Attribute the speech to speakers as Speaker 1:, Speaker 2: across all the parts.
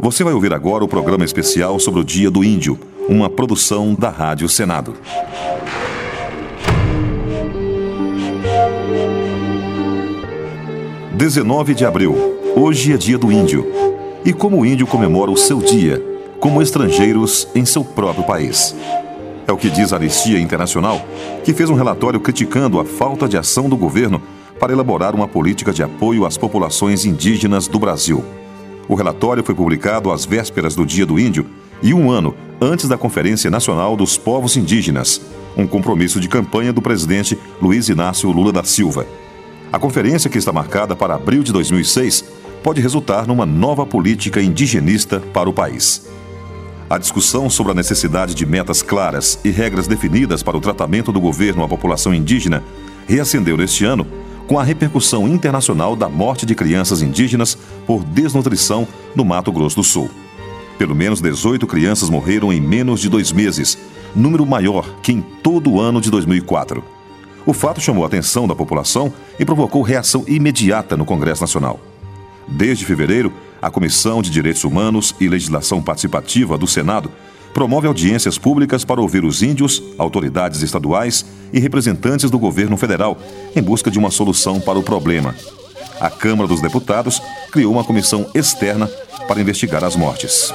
Speaker 1: Você vai ouvir agora o programa especial sobre o Dia do Índio, uma produção da Rádio Senado. – 19 de abril. Hoje é Dia do Índio. E como o índio comemora o seu dia, como estrangeiros em seu próprio país? É o que diz a Anistia Internacional, que fez um relatório criticando a falta de ação do governo para elaborar uma política de apoio às populações indígenas do Brasil. O relatório foi publicado às vésperas do Dia do Índio e um ano antes da Conferência Nacional dos Povos Indígenas, um compromisso de campanha do presidente Luiz Inácio Lula da Silva. A conferência, que está marcada para abril de 2006, pode resultar numa nova política indigenista para o país. A discussão sobre a necessidade de metas claras e regras definidas para o tratamento do governo à população indígena reacendeu neste ano com a repercussão internacional da morte de crianças indígenas por desnutrição no Mato Grosso do Sul. Pelo menos 18 crianças morreram em menos de 2 meses, número maior que em todo o ano de 2004. O fato chamou a atenção da população e provocou reação imediata no Congresso Nacional. Desde fevereiro, a Comissão de Direitos Humanos e Legislação Participativa do Senado promove audiências públicas para ouvir os índios, autoridades estaduais e representantes do governo federal em busca de uma solução para o problema. A Câmara dos Deputados criou uma comissão externa para investigar as mortes.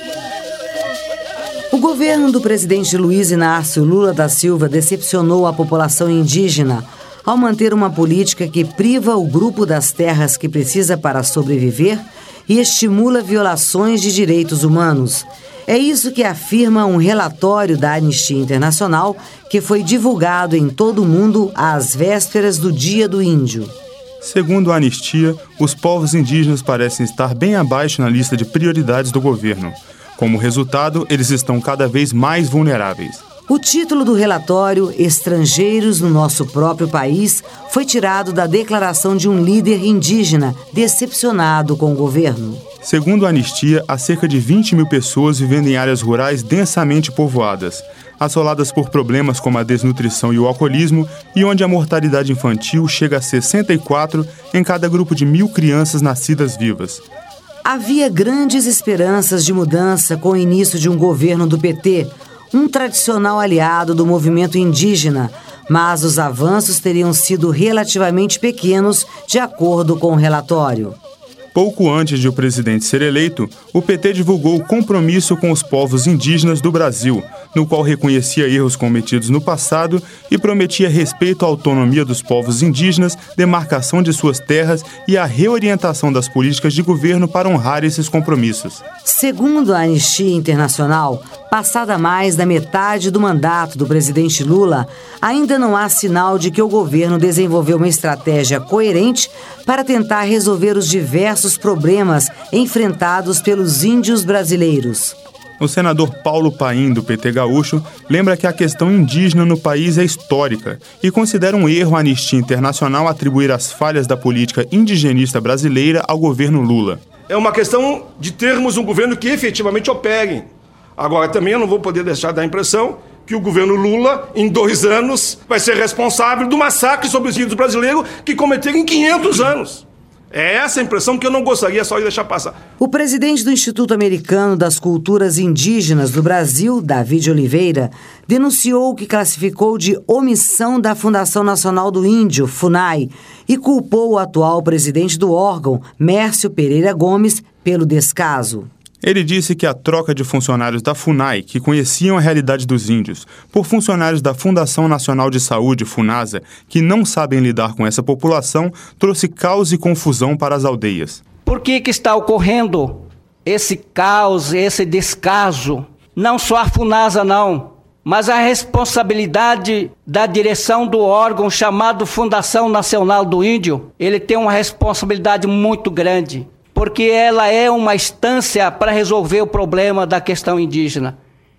Speaker 2: O governo do presidente Luiz Inácio Lula da Silva decepcionou a população indígena ao manter uma política que priva o grupo das terras que precisa para sobreviver e estimula violações de direitos humanos. É isso que afirma um relatório da Anistia Internacional que foi divulgado em todo o mundo às vésperas do Dia do Índio.
Speaker 3: Segundo a Anistia, os povos indígenas parecem estar bem abaixo na lista de prioridades do governo. Como resultado, eles estão cada vez mais vulneráveis.
Speaker 2: O título do relatório, Estrangeiros no Nosso Próprio País, foi tirado da declaração de um líder indígena decepcionado com o governo.
Speaker 3: Segundo a Anistia, há cerca de 20 mil pessoas vivendo em áreas rurais densamente povoadas, assoladas por problemas como a desnutrição e o alcoolismo, e onde a mortalidade infantil chega a 64 em cada grupo de 1.000 crianças nascidas vivas.
Speaker 2: Havia grandes esperanças de mudança com o início de um governo do PT, um tradicional aliado do movimento indígena, mas os avanços teriam sido relativamente pequenos, de acordo com o relatório.
Speaker 3: Pouco antes de o presidente ser eleito, o PT divulgou o compromisso com os povos indígenas do Brasil, no qual reconhecia erros cometidos no passado e prometia respeito à autonomia dos povos indígenas, demarcação de suas terras e a reorientação das políticas de governo para honrar esses compromissos.
Speaker 2: Segundo a Anistia Internacional, passada mais da metade do mandato do presidente Lula, ainda não há sinal de que o governo desenvolveu uma estratégia coerente para tentar resolver os diversos problemas enfrentados pelos índios brasileiros.
Speaker 3: O senador Paulo Paim, do PT Gaúcho, lembra que a questão indígena no país é histórica e considera um erro a Anistia Internacional atribuir as falhas da política indigenista brasileira ao governo Lula.
Speaker 4: É uma questão de termos um governo que efetivamente opere. Agora, também eu não vou poder deixar de dar a impressão que o governo Lula, em 2 anos, vai ser responsável do massacre sobre os índios brasileiros que cometeram em 500 anos. É essa a impressão que eu não gostaria só de deixar passar.
Speaker 2: O presidente do Instituto Americano das Culturas Indígenas do Brasil, David Oliveira, denunciou o que classificou de omissão da Fundação Nacional do Índio, FUNAI, e culpou o atual presidente do órgão, Mércio Pereira Gomes, pelo descaso.
Speaker 3: Ele disse que a troca de funcionários da FUNAI, que conheciam a realidade dos índios, por funcionários da Fundação Nacional de Saúde, FUNASA, que não sabem lidar com essa população, trouxe caos e confusão para as aldeias.
Speaker 5: Por que está ocorrendo esse caos, esse descaso? Não só a FUNASA não, mas a responsabilidade da direção do órgão chamado Fundação Nacional do Índio, ele tem uma responsabilidade muito grande, porque ela é uma instância para resolver o problema da questão indígena.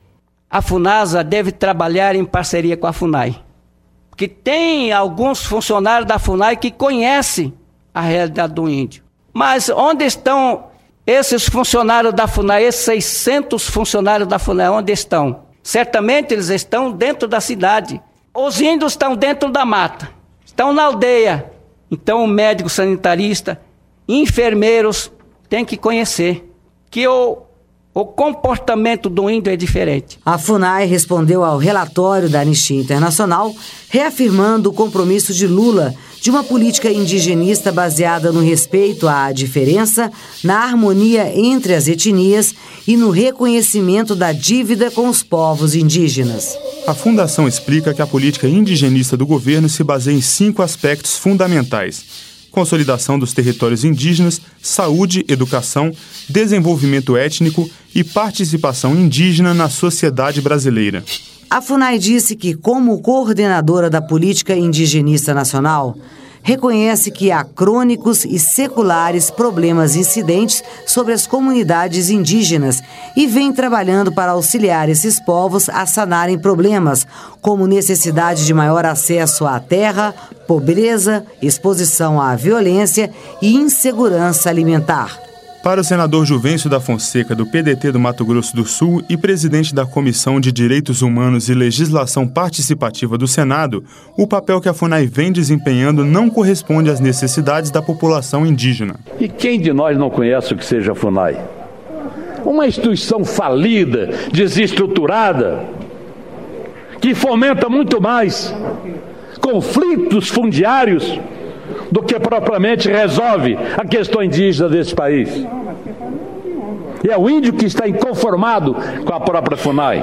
Speaker 5: A FUNASA deve trabalhar em parceria com a FUNAI, porque tem alguns funcionários da FUNAI que conhecem a realidade do índio. Mas onde estão esses funcionários da FUNAI, esses 600 funcionários da FUNAI, onde estão? Certamente eles estão dentro da cidade. Os índios estão dentro da mata, estão na aldeia. Então o médico sanitarista, enfermeiros, têm que conhecer. que o comportamento do índio é diferente.
Speaker 2: A FUNAI respondeu ao relatório da Anistia Internacional, reafirmando o compromisso de Lula de uma política indigenista baseada no respeito à diferença, na harmonia entre as etnias e no reconhecimento da dívida com os povos indígenas.
Speaker 3: A Fundação explica que a política indigenista do governo se baseia em 5 aspectos fundamentais: consolidação dos territórios indígenas, saúde, educação, desenvolvimento étnico e participação indígena na sociedade brasileira.
Speaker 2: A FUNAI disse que, como coordenadora da política indigenista nacional, reconhece que há crônicos e seculares problemas incidentes sobre as comunidades indígenas e vem trabalhando para auxiliar esses povos a sanarem problemas, como necessidade de maior acesso à terra, pobreza, exposição à violência e insegurança alimentar.
Speaker 3: Para o senador Juvencio da Fonseca, do PDT do Mato Grosso do Sul e presidente da Comissão de Direitos Humanos e Legislação Participativa do Senado, o papel que a FUNAI vem desempenhando não corresponde às necessidades da população indígena.
Speaker 6: E quem de nós não conhece o que seja a FUNAI? Uma instituição falida, desestruturada, que fomenta muito mais conflitos fundiários do que propriamente resolve a questão indígena desse país. E é o índio que está inconformado com a própria FUNAI.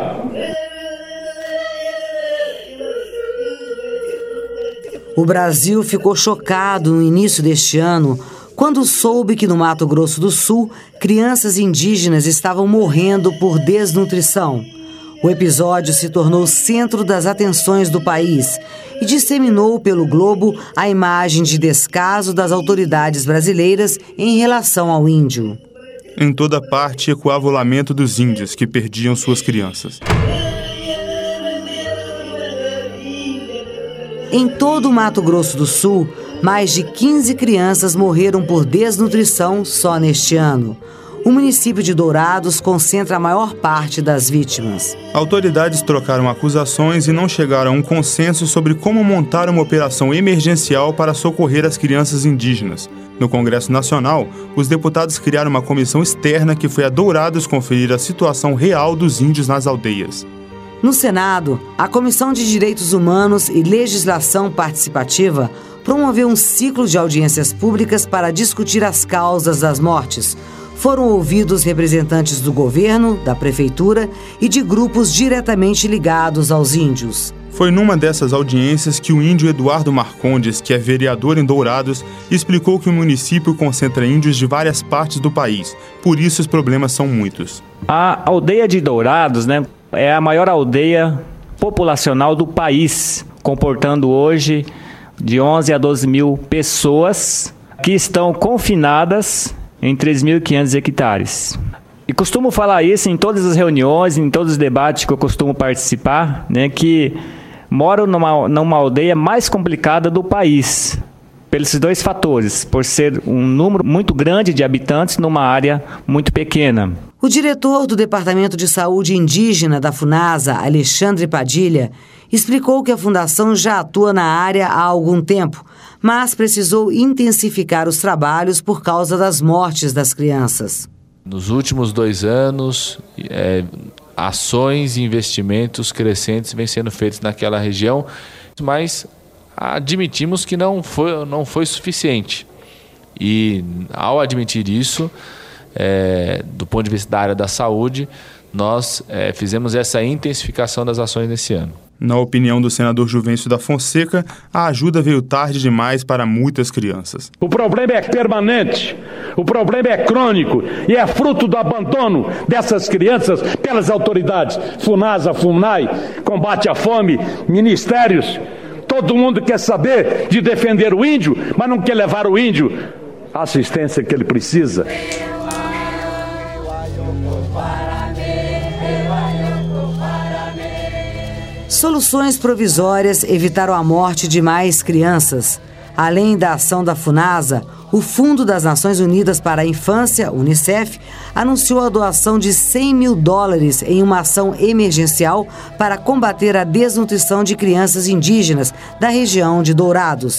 Speaker 2: O Brasil ficou chocado no início deste ano quando soube que no Mato Grosso do Sul, crianças indígenas estavam morrendo por desnutrição. O episódio se tornou o centro das atenções do país e disseminou pelo globo a imagem de descaso das autoridades brasileiras em relação ao índio.
Speaker 3: Em toda parte ecoava o lamento dos índios que perdiam suas crianças.
Speaker 2: Em todo o Mato Grosso do Sul, mais de 15 crianças morreram por desnutrição só neste ano. O município de Dourados concentra a maior parte das vítimas.
Speaker 3: Autoridades trocaram acusações e não chegaram a um consenso sobre como montar uma operação emergencial para socorrer as crianças indígenas. No Congresso Nacional, os deputados criaram uma comissão externa que foi a Dourados conferir a situação real dos índios nas aldeias.
Speaker 2: No Senado, a Comissão de Direitos Humanos e Legislação Participativa promoveu um ciclo de audiências públicas para discutir as causas das mortes. Foram ouvidos representantes do governo, da prefeitura e de grupos diretamente ligados aos índios.
Speaker 3: Foi numa dessas audiências que o índio Eduardo Marcondes, que é vereador em Dourados, explicou que o município concentra índios de várias partes do país. Por isso os problemas são muitos.
Speaker 7: A aldeia de Dourados, é a maior aldeia populacional do país, comportando hoje de 11 a 12 mil pessoas que estão confinadas em 3.500 hectares. E costumo falar isso em todas as reuniões, em todos os debates que eu costumo participar, que moro numa aldeia mais complicada do país, pelos 2 fatores, por ser um número muito grande de habitantes numa área muito pequena.
Speaker 2: O diretor do Departamento de Saúde Indígena da FUNASA, Alexandre Padilha, explicou que a Fundação já atua na área há algum tempo, mas precisou intensificar os trabalhos por causa das mortes das crianças.
Speaker 8: Nos últimos 2 anos, ações e investimentos crescentes vêm sendo feitos naquela região, mas admitimos que não foi suficiente. E ao admitir isso, do ponto de vista da área da saúde, nós fizemos essa intensificação das ações nesse ano.
Speaker 3: Na opinião do senador Juvencio da Fonseca, a ajuda veio tarde demais para muitas crianças.
Speaker 6: O problema é permanente, o problema é crônico e é fruto do abandono dessas crianças pelas autoridades. FUNASA, FUNAI, combate à fome, ministérios. Todo mundo quer saber de defender o índio, mas não quer levar o índio à assistência que ele precisa.
Speaker 2: Soluções provisórias evitaram a morte de mais crianças. Além da ação da FUNASA, o Fundo das Nações Unidas para a Infância, UNICEF, anunciou a doação de $100 mil em uma ação emergencial para combater a desnutrição de crianças indígenas da região de Dourados.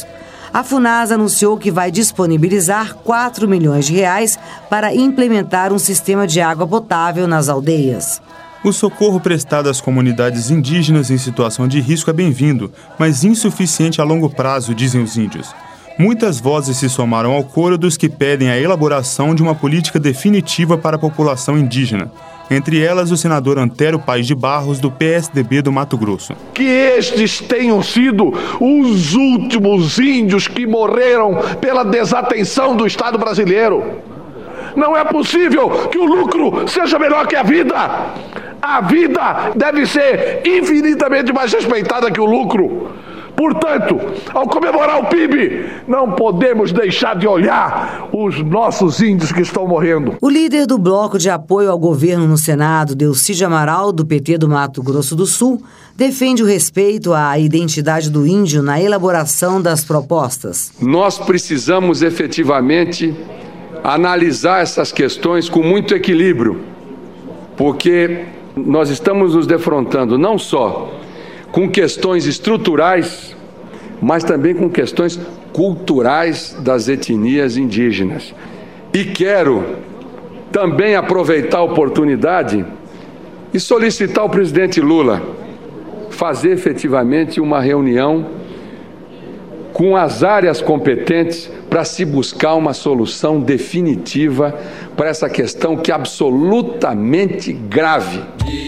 Speaker 2: A FUNASA anunciou que vai disponibilizar R$4 milhões para implementar um sistema de água potável nas aldeias.
Speaker 3: O socorro prestado às comunidades indígenas em situação de risco é bem-vindo, mas insuficiente a longo prazo, dizem os índios. Muitas vozes se somaram ao coro dos que pedem a elaboração de uma política definitiva para a população indígena. Entre elas, o senador Antero Paes de Barros, do PSDB do Mato Grosso.
Speaker 9: Que estes tenham sido os últimos índios que morreram pela desatenção do Estado brasileiro. Não é possível que o lucro seja melhor que a vida. A vida deve ser infinitamente mais respeitada que o lucro. Portanto, ao comemorar o PIB, não podemos deixar de olhar os nossos índios que estão morrendo.
Speaker 2: O líder do bloco de apoio ao governo no Senado, Delcídio Amaral, do PT do Mato Grosso do Sul, defende o respeito à identidade do índio na elaboração das propostas.
Speaker 10: Nós precisamos efetivamente analisar essas questões com muito equilíbrio, porque nós estamos nos defrontando não só com questões estruturais, mas também com questões culturais das etnias indígenas. E quero também aproveitar a oportunidade e solicitar ao presidente Lula fazer efetivamente uma reunião com as áreas competentes para se buscar uma solução definitiva para essa questão que é absolutamente grave.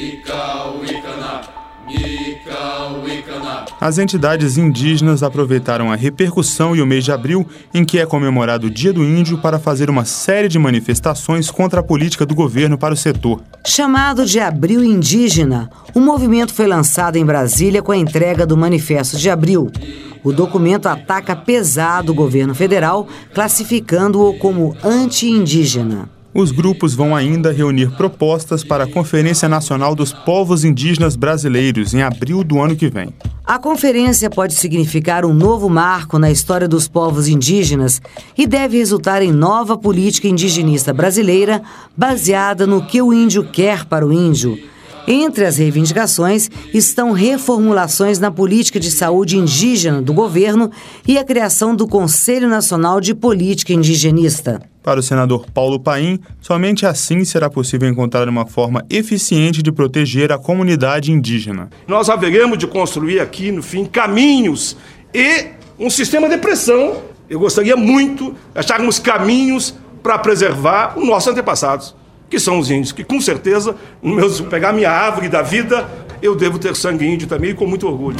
Speaker 3: As entidades indígenas aproveitaram a repercussão e o mês de abril, em que é comemorado o Dia do Índio, para fazer uma série de manifestações contra a política do governo para o setor.
Speaker 2: Chamado de Abril Indígena, o movimento foi lançado em Brasília com a entrega do Manifesto de Abril. O documento ataca pesado o governo federal, classificando-o como anti-indígena.
Speaker 3: Os grupos vão ainda reunir propostas para a Conferência Nacional dos Povos Indígenas Brasileiros, em abril do ano que vem.
Speaker 2: A conferência pode significar um novo marco na história dos povos indígenas e deve resultar em nova política indigenista brasileira baseada no que o índio quer para o índio. Entre as reivindicações estão reformulações na política de saúde indígena do governo e a criação do Conselho Nacional de Política Indigenista.
Speaker 3: Para o senador Paulo Paim, somente assim será possível encontrar uma forma eficiente de proteger a comunidade indígena.
Speaker 4: Nós haveremos de construir aqui, no fim, caminhos e um sistema de pressão. Eu gostaria muito de acharmos caminhos para preservar os nossos antepassados, que são os índios, que com certeza, se pegar minha árvore da vida, eu devo ter sangue índio também, com muito orgulho.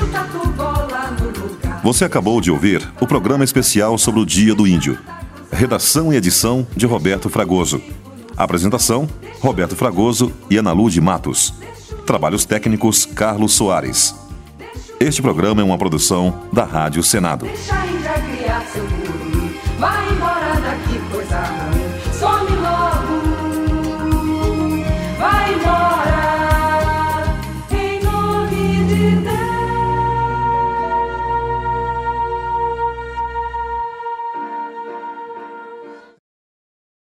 Speaker 1: Você acabou de ouvir o programa especial sobre o Dia do Índio. Redação e edição de Roberto Fragoso. Apresentação, Roberto Fragoso e Ana Lúcia Matos. Trabalhos técnicos, Carlos Soares. Este programa é uma produção da Rádio Senado.
Speaker 11: Deixa a Índia criar seu guru, vai embora daqui.